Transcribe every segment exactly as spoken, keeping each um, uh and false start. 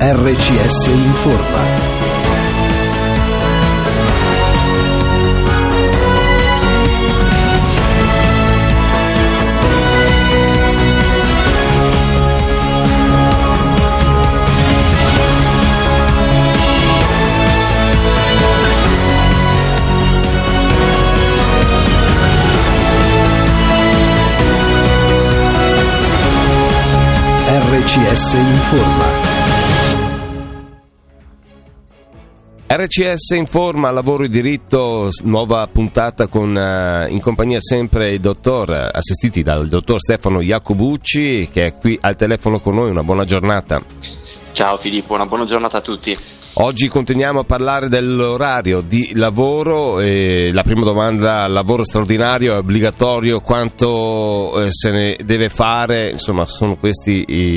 R C S Informa. R C S Informa. R C S Informa, lavoro e diritto, nuova puntata con uh, in compagnia sempre il dottor, assistiti dal dottor Stefano Iacobucci, che è qui al telefono con noi. Una buona giornata. Ciao Filippo, una buona giornata a tutti. Oggi continuiamo a parlare dell'orario di lavoro. E la prima domanda: lavoro straordinario è obbligatorio? Quanto eh, se ne deve fare? Insomma, sono queste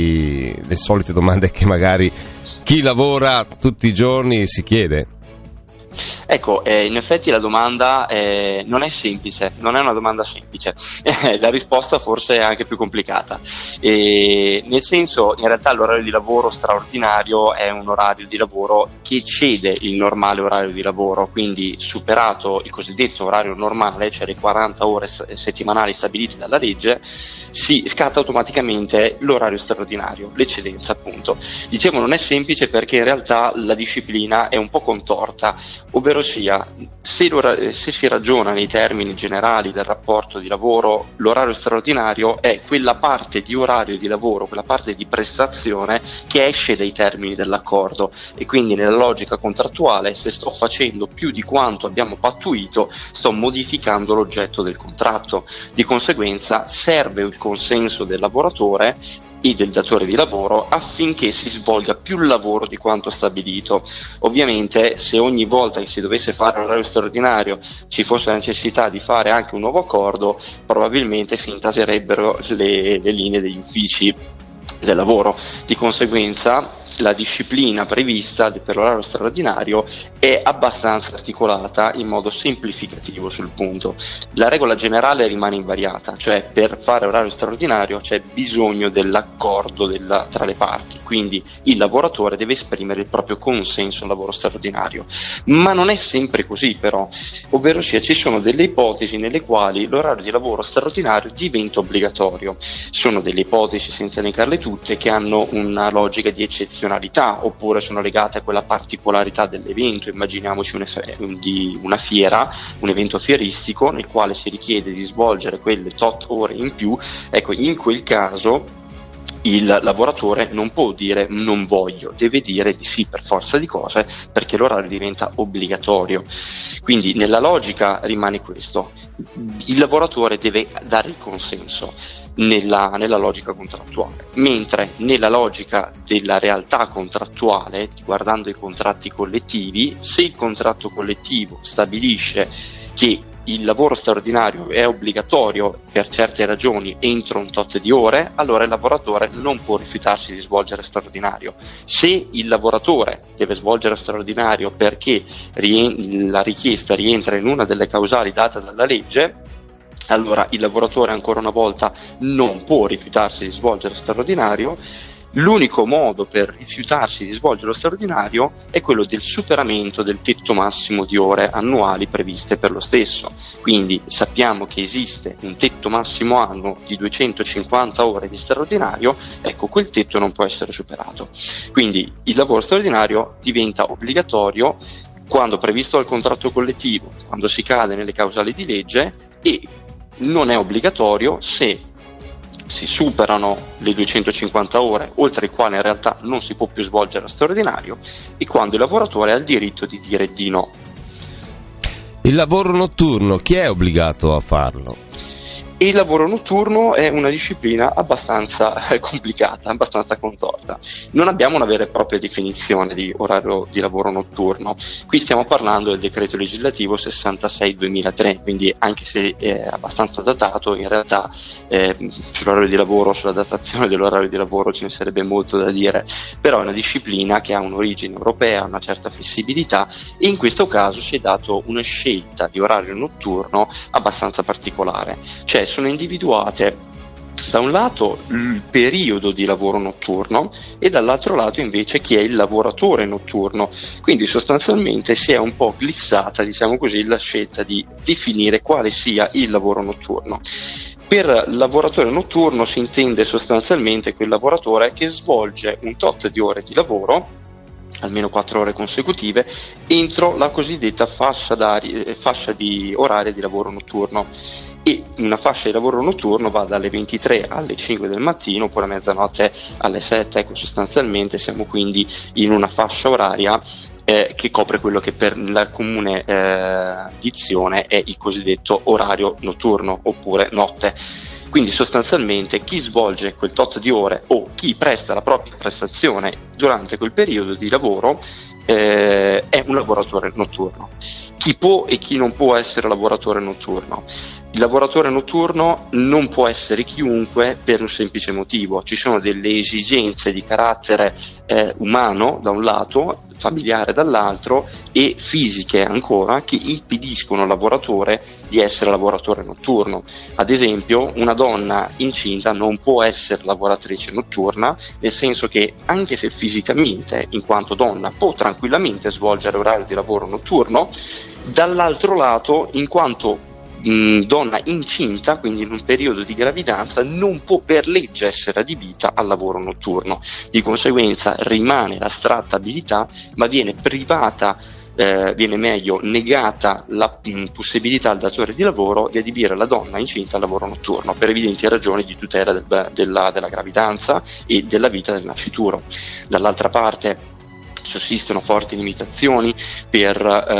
le solite domande che magari chi lavora tutti i giorni si chiede. Ecco, eh, in effetti la domanda eh, non è semplice, non è una domanda semplice, la risposta forse è anche più complicata, e, nel senso, in realtà l'orario di lavoro straordinario è un orario di lavoro che eccede il normale orario di lavoro, quindi superato il cosiddetto orario normale, cioè le quaranta ore settimanali stabilite dalla legge, si scatta automaticamente l'orario straordinario, l'eccedenza appunto. Dicevo, non è semplice perché in realtà la disciplina è un po' contorta, ovvero sia, se, se si ragiona nei termini generali del rapporto di lavoro, l'orario straordinario è quella parte di orario di lavoro, quella parte di prestazione che esce dai termini dell'accordo, e quindi nella logica contrattuale, se sto facendo più di quanto abbiamo pattuito, sto modificando l'oggetto del contratto. Di conseguenza serve il consenso del lavoratore e del datore di lavoro affinché si svolga più lavoro di quanto stabilito. Ovviamente, se ogni volta che si dovesse fare un orario straordinario ci fosse la necessità di fare anche un nuovo accordo, probabilmente si intaserebbero le, le linee degli uffici del lavoro. Di conseguenza la disciplina prevista per l'orario straordinario è abbastanza articolata in modo semplificativo sul punto. La regola generale rimane invariata, cioè per fare orario straordinario c'è bisogno dell'accordo della, tra le parti, quindi il lavoratore deve esprimere il proprio consenso al lavoro straordinario. Ma non è sempre così però, ovvero sia ci sono delle ipotesi nelle quali l'orario di lavoro straordinario diventa obbligatorio. Sono delle ipotesi, senza elencarle tutte, che hanno una logica di eccezione, oppure sono legate a quella particolarità dell'evento. Immaginiamoci un eff- di una fiera, un evento fieristico nel quale si richiede di svolgere quelle tot ore in più. Ecco, in quel caso il lavoratore non può dire non voglio, deve dire di sì per forza di cose, perché l'orario diventa obbligatorio. Quindi nella logica rimane questo: il lavoratore deve dare il consenso Nella, nella logica contrattuale, mentre nella logica della realtà contrattuale, guardando i contratti collettivi, se il contratto collettivo stabilisce che il lavoro straordinario è obbligatorio per certe ragioni entro un tot di ore, allora il lavoratore non può rifiutarsi di svolgere straordinario. Se il lavoratore deve svolgere straordinario perché rien- la richiesta rientra in una delle causali date dalla legge, allora il lavoratore ancora una volta non può rifiutarsi di svolgere straordinario. L'unico modo per rifiutarsi di svolgere lo straordinario è quello del superamento del tetto massimo di ore annuali previste per lo stesso. Quindi sappiamo che esiste un tetto massimo annuo di duecentocinquanta ore di straordinario, ecco, quel tetto non può essere superato. Quindi il lavoro straordinario diventa obbligatorio quando previsto dal contratto collettivo, quando si cade nelle causali di legge, e non è obbligatorio se si superano le duecentocinquanta ore, oltre il quale in realtà non si può più svolgere lo straordinario, e quando il lavoratore ha il diritto di dire di no. Il lavoro notturno, chi è obbligato a farlo? E il lavoro notturno è una disciplina abbastanza eh, complicata, abbastanza contorta. Non abbiamo una vera e propria definizione di orario di lavoro notturno. Qui stiamo parlando del decreto legislativo sessantasei duemilatré, quindi anche se è abbastanza datato, in realtà eh, sull'orario di lavoro, sulla datazione dell'orario di lavoro ce ne sarebbe molto da dire, però è una disciplina che ha un'origine europea, una certa flessibilità, e in questo caso si è dato una scelta di orario notturno abbastanza particolare, cioè sono individuate da un lato il periodo di lavoro notturno e dall'altro lato invece chi è il lavoratore notturno. Quindi sostanzialmente si è un po' glissata, diciamo così, la scelta di definire quale sia il lavoro notturno. Per lavoratore notturno si intende sostanzialmente quel lavoratore che svolge un tot di ore di lavoro, almeno quattro ore consecutive, entro la cosiddetta fascia, fascia di oraria di lavoro notturno. E una fascia di lavoro notturno va dalle ventitré alle cinque del mattino oppure a mezzanotte alle sette. Ecco, sostanzialmente siamo quindi in una fascia oraria eh, che copre quello che per la comune eh, dizione è il cosiddetto orario notturno oppure notte. Quindi sostanzialmente chi svolge quel tot di ore o chi presta la propria prestazione durante quel periodo di lavoro eh, è un lavoratore notturno. Chi può e chi non può essere lavoratore notturno? Il lavoratore notturno non può essere chiunque per un semplice motivo: ci sono delle esigenze di carattere eh, umano da un lato, familiare dall'altro e fisiche ancora, che impediscono al lavoratore di essere lavoratore notturno. Ad esempio, una donna incinta non può essere lavoratrice notturna, nel senso che anche se fisicamente, in quanto donna, può tranquillamente svolgere orario di lavoro notturno, dall'altro lato, in quanto donna incinta, quindi in un periodo di gravidanza, non può per legge essere adibita al lavoro notturno. Di conseguenza rimane l'astratta abilità, ma viene privata, eh, viene meglio negata la mh, possibilità al datore di lavoro di adibire la donna incinta al lavoro notturno per evidenti ragioni di tutela del, della, della gravidanza e della vita del nascituro. Dall'altra parte sussistono forti limitazioni per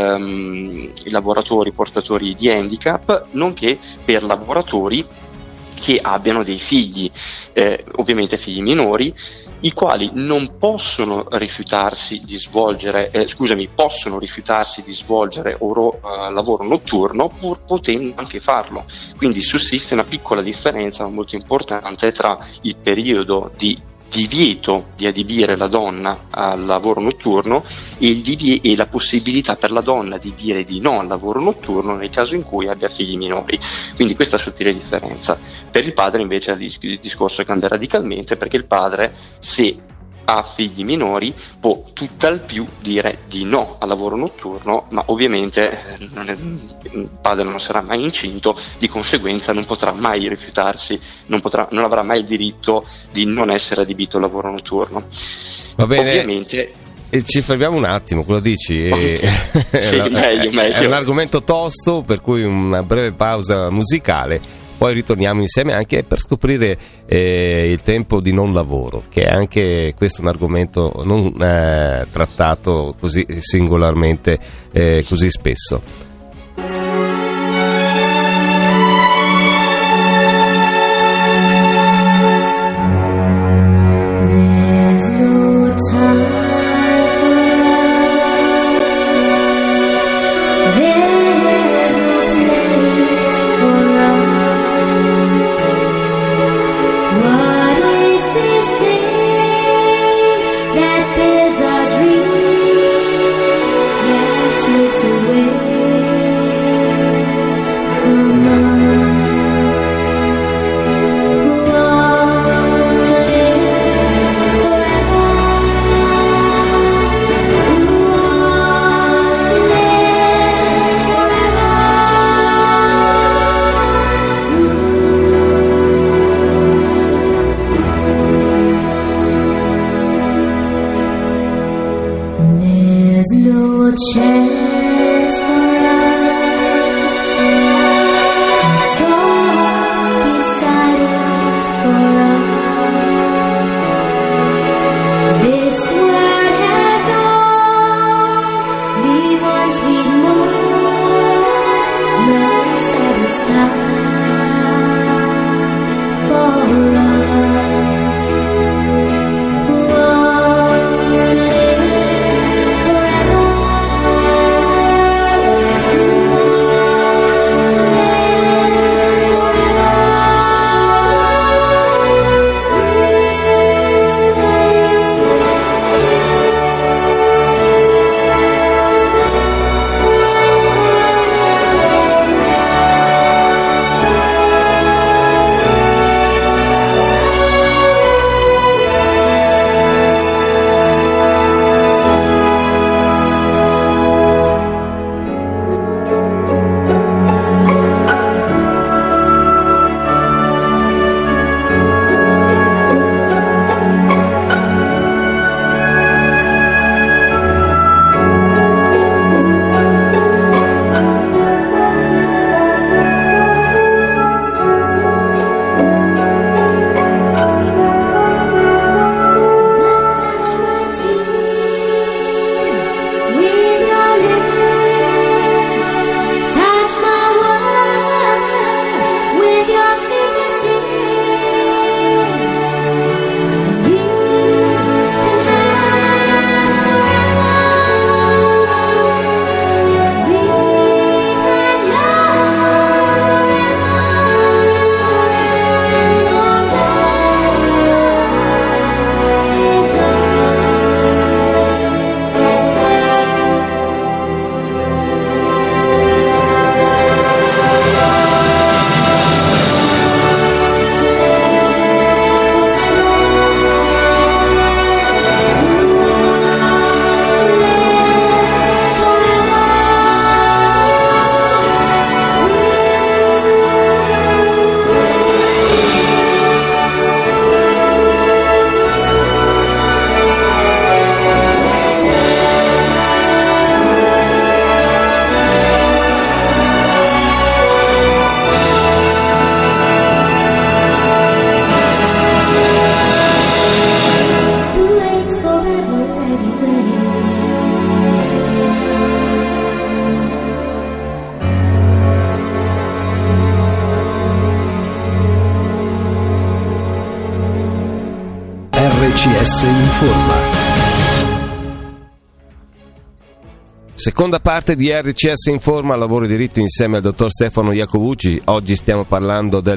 ehm, i lavoratori portatori di handicap, nonché per lavoratori che abbiano dei figli, eh, ovviamente figli minori, i quali non possono rifiutarsi di svolgere, eh, scusami, possono rifiutarsi di svolgere oro, uh, lavoro notturno pur potendo anche farlo. Quindi sussiste una piccola differenza molto importante tra il periodo di divieto di adibire la donna al lavoro notturno e, il divie- e la possibilità per la donna di dire di no al lavoro notturno nel caso in cui abbia figli minori. Quindi questa sottile differenza. Per il padre invece il discorso cambia radicalmente, perché il padre, se ha figli minori, può tutt'al più dire di no al lavoro notturno, ma ovviamente non è, il padre non sarà mai incinto, di conseguenza non potrà mai rifiutarsi, non, potrà, non avrà mai il diritto di non essere adibito al lavoro notturno. Va bene. Ovviamente E ci fermiamo un attimo, quello dici? Okay. È, sì, una, meglio, meglio. È un argomento tosto, per cui una breve pausa musicale. Poi ritorniamo insieme anche per scoprire eh, il tempo di non lavoro, che è anche questo un argomento non eh, trattato così singolarmente, eh, così spesso. Forever S informa. Seconda parte di R C S Informa, lavoro e diritto insieme al dottor Stefano Iacobucci. Oggi stiamo parlando del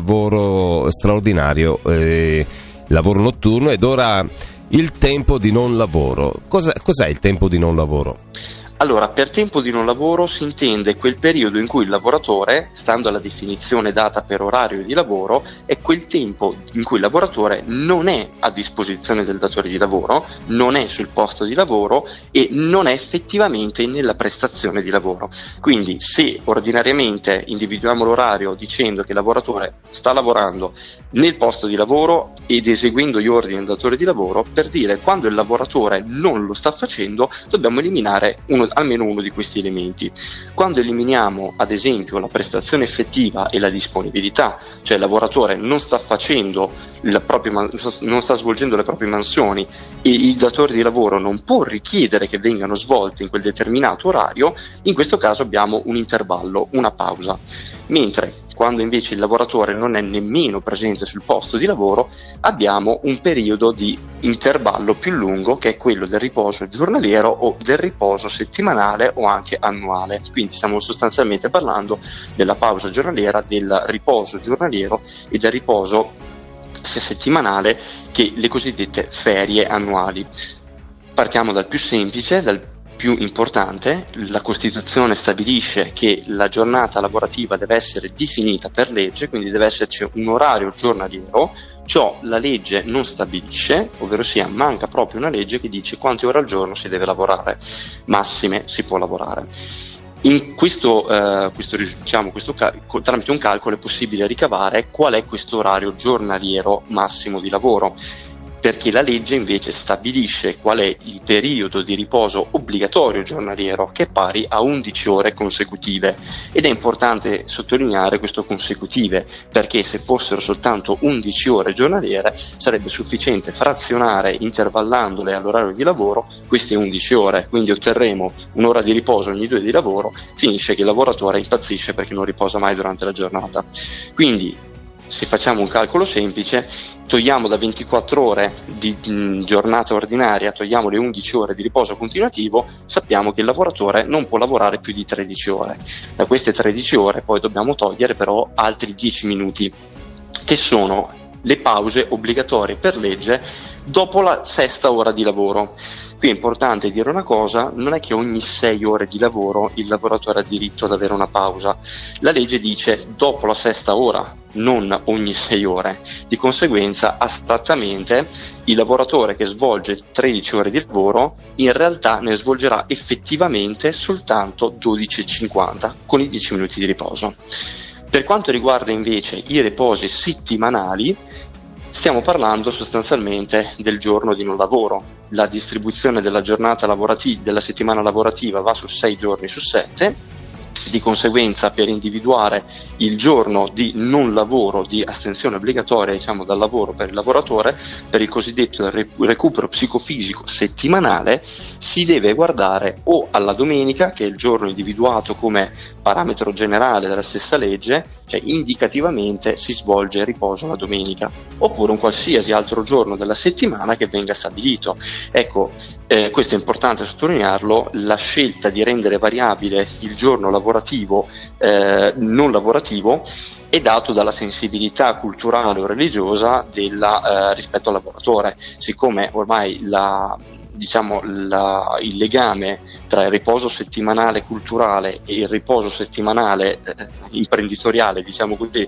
lavoro straordinario, eh, lavoro notturno, ed ora il tempo di non lavoro. Cosa, cos'è il tempo di non lavoro? Allora, per tempo di non lavoro si intende quel periodo in cui il lavoratore, stando alla definizione data per orario di lavoro, è quel tempo in cui il lavoratore non è a disposizione del datore di lavoro, non è sul posto di lavoro e non è effettivamente nella prestazione di lavoro. Quindi, se ordinariamente individuiamo l'orario dicendo che il lavoratore sta lavorando nel posto di lavoro ed eseguendo gli ordini del datore di lavoro, per dire quando il lavoratore non lo sta facendo, dobbiamo eliminare uno almeno uno di questi elementi. Quando eliminiamo ad esempio la prestazione effettiva e la disponibilità, cioè il lavoratore non sta facendo la propria man- non sta svolgendo le proprie mansioni e il datore di lavoro non può richiedere che vengano svolte in quel determinato orario, in questo caso abbiamo un intervallo, una pausa. Mentre quando invece il lavoratore non è nemmeno presente sul posto di lavoro, abbiamo un periodo di intervallo più lungo, che è quello del riposo giornaliero o del riposo settimanale o anche annuale. Quindi stiamo sostanzialmente parlando della pausa giornaliera, del riposo giornaliero e del riposo settimanale, che le cosiddette ferie annuali. Partiamo dal più semplice, dal più importante. La Costituzione stabilisce che la giornata lavorativa deve essere definita per legge, quindi deve esserci un orario giornaliero. Ciò la legge non stabilisce, ovvero sia manca proprio una legge che dice quante ore al giorno si deve lavorare, massime si può lavorare. In questo, eh, questo, diciamo, questo cal- tramite un calcolo è possibile ricavare qual è questo orario giornaliero massimo di lavoro, perché la legge invece stabilisce qual è il periodo di riposo obbligatorio giornaliero, che è pari a undici ore consecutive. Ed è importante sottolineare questo consecutive, perché se fossero soltanto undici ore giornaliere sarebbe sufficiente frazionare, intervallandole all'orario di lavoro, queste undici ore, quindi otterremo un'ora di riposo ogni due di lavoro. Finisce che il lavoratore impazzisce perché non riposa mai durante la giornata. Quindi, se facciamo un calcolo semplice, togliamo da ventiquattro ore di, di giornata ordinaria, togliamo le undici ore di riposo continuativo, sappiamo che il lavoratore non può lavorare più di tredici ore. Da queste tredici ore poi dobbiamo togliere però altri dieci minuti, che sono le pause obbligatorie per legge dopo la sesta ora di lavoro. Qui è importante dire una cosa: non è che ogni sei ore di lavoro il lavoratore ha diritto ad avere una pausa. La legge dice dopo la sesta ora, non ogni sei ore. Di conseguenza, astrattamente, il lavoratore che svolge tredici ore di lavoro in realtà ne svolgerà effettivamente soltanto dodici e cinquanta, con i dieci minuti di riposo. Per quanto riguarda invece i riposi settimanali, stiamo parlando sostanzialmente del giorno di non lavoro. La distribuzione della giornata lavorativa, della settimana lavorativa, va su sei giorni su sette. Di conseguenza, per individuare il giorno di non lavoro, di astensione obbligatoria, diciamo, dal lavoro per il lavoratore, per il cosiddetto recupero psicofisico settimanale, si deve guardare o alla domenica, che è il giorno individuato come parametro generale della stessa legge, cioè indicativamente si svolge il riposo la domenica, oppure un qualsiasi altro giorno della settimana che venga stabilito. Ecco, eh, questo è importante sottolinearlo: la scelta di rendere variabile il giorno lavorativo eh, non lavorativo è dato dalla sensibilità culturale o religiosa della, eh, rispetto al lavoratore. Siccome ormai la diciamo la, il legame tra il riposo settimanale culturale e il riposo settimanale eh, imprenditoriale, diciamo così,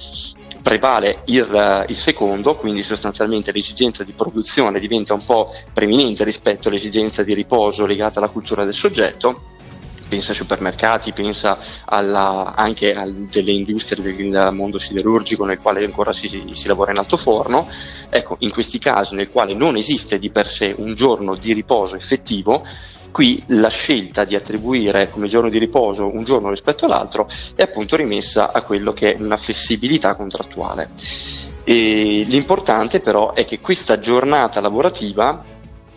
prevale il, il secondo, quindi sostanzialmente l'esigenza di produzione diventa un po' preminente rispetto all'esigenza di riposo legata alla cultura del soggetto. Pensa ai supermercati, pensa alla, anche a delle industrie del mondo siderurgico nel quale ancora si, si lavora in altoforno. Ecco, in questi casi nel quale non esiste di per sé un giorno di riposo effettivo, qui la scelta di attribuire come giorno di riposo un giorno rispetto all'altro è appunto rimessa a quello che è una flessibilità contrattuale. E l'importante però è che questa giornata lavorativa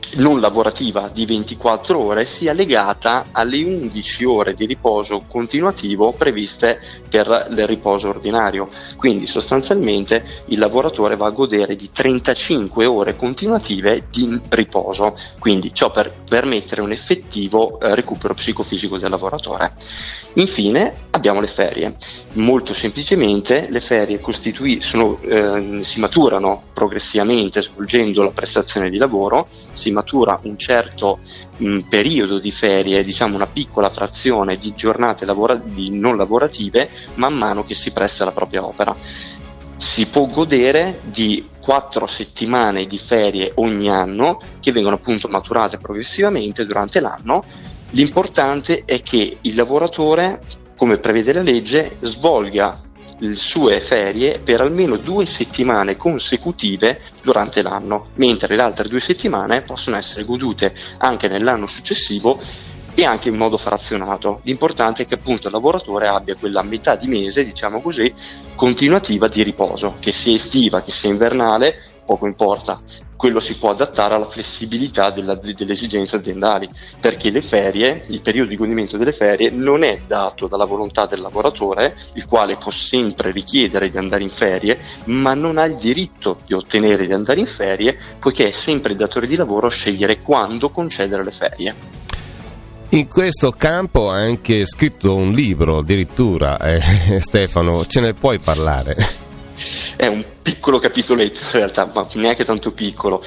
non lavorativa di ventiquattro ore sia legata alle undici ore di riposo continuativo previste per il riposo ordinario. Quindi sostanzialmente il lavoratore va a godere di trentacinque ore continuative di riposo, quindi ciò per permettere un effettivo eh, recupero psicofisico del lavoratore. Infine abbiamo le ferie. Molto semplicemente le ferie costituì, sono, eh, si maturano progressivamente svolgendo la prestazione di lavoro, si matura un certo mh, periodo di ferie, diciamo una piccola frazione di giornate lavora- di non lavorative man mano che si presta la propria opera. Si può godere di quattro settimane di ferie ogni anno che vengono appunto maturate progressivamente durante l'anno. L'importante è che il lavoratore, come prevede la legge, svolga le sue ferie per almeno due settimane consecutive durante l'anno, mentre le altre due settimane possono essere godute anche nell'anno successivo e anche in modo frazionato. L'importante è che appunto il lavoratore abbia quella metà di mese, diciamo così, continuativa di riposo, che sia estiva, che sia invernale, poco importa. Quello si può adattare alla flessibilità della, delle esigenze aziendali, perché le ferie, il periodo di godimento delle ferie non è dato dalla volontà del lavoratore, il quale può sempre richiedere di andare in ferie, ma non ha il diritto di ottenere di andare in ferie, poiché è sempre il datore di lavoro a scegliere quando concedere le ferie. In questo campo ha anche scritto un libro addirittura, eh, Stefano, ce ne puoi parlare? È un piccolo capitoletto in realtà, ma neanche tanto piccolo,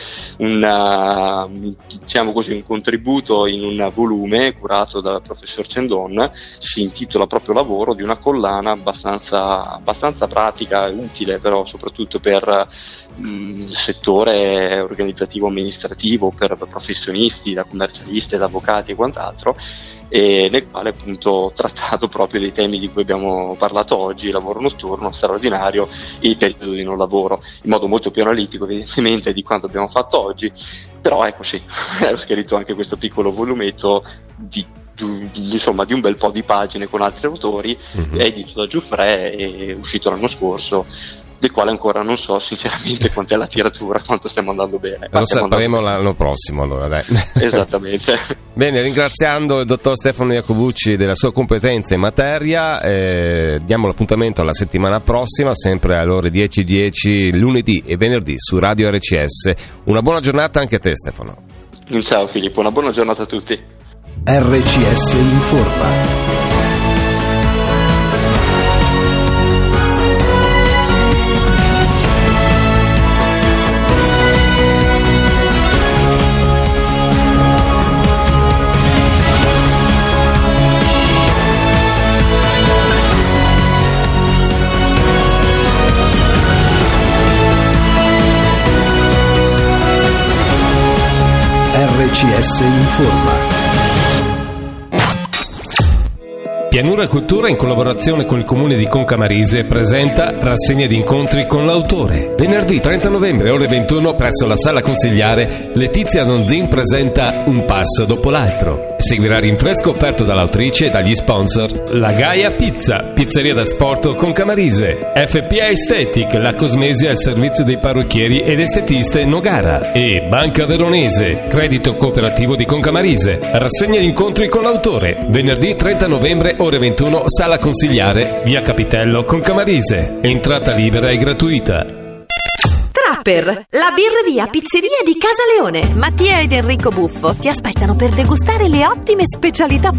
un, diciamo così, un contributo in un volume curato dal professor Cendon, si intitola proprio Lavoro, di una collana abbastanza, abbastanza pratica e utile, però soprattutto per mh, il settore organizzativo amministrativo, per professionisti, da commercialisti, da avvocati e quant'altro, e nel quale appunto ho trattato proprio dei temi di cui abbiamo parlato oggi: lavoro notturno, straordinario e il periodo di non lavoro, in modo molto più analitico evidentemente di quanto abbiamo fatto oggi, però ecco sì, ho scritto anche questo piccolo volumetto di, di, insomma, di un bel po' di pagine con altri autori, mm-hmm. edito da Giuffre e uscito l'anno scorso, del quale ancora non so sinceramente quant'è la tiratura, quanto stiamo andando bene. Lo sapremo l'anno prossimo allora, dai. Esattamente. Bene, ringraziando il dottor Stefano Iacobucci della sua competenza in materia, eh, diamo l'appuntamento alla settimana prossima, sempre alle ore dieci e dieci, lunedì e venerdì su Radio R C S. Una buona giornata anche a te, Stefano. Ciao Filippo, una buona giornata a tutti. R C S Informa. R C S Informa. Pianura Cultura, in collaborazione con il comune di Concamarise, presenta rassegna di incontri con l'autore. Venerdì trenta novembre ore ventuno presso la Sala Consigliare, Letizia Donzin presenta Un passo dopo l'altro. Seguirà rinfresco offerto dall'autrice e dagli sponsor La Gaia Pizza, pizzeria da sport Concamarise, F P A Aesthetic, la cosmesia al servizio dei parrucchieri ed estetiste Nogara, e Banca Veronese, credito cooperativo di Concamarise. Rassegna di incontri con l'autore. Venerdì trenta novembre ore ventuno, Sala Consigliare, via Capitello, Concamarise. Entrata libera e gratuita. Trapper, la birreria pizzeria di Casa Leone. Mattia ed Enrico Buffo ti aspettano per degustare le ottime specialità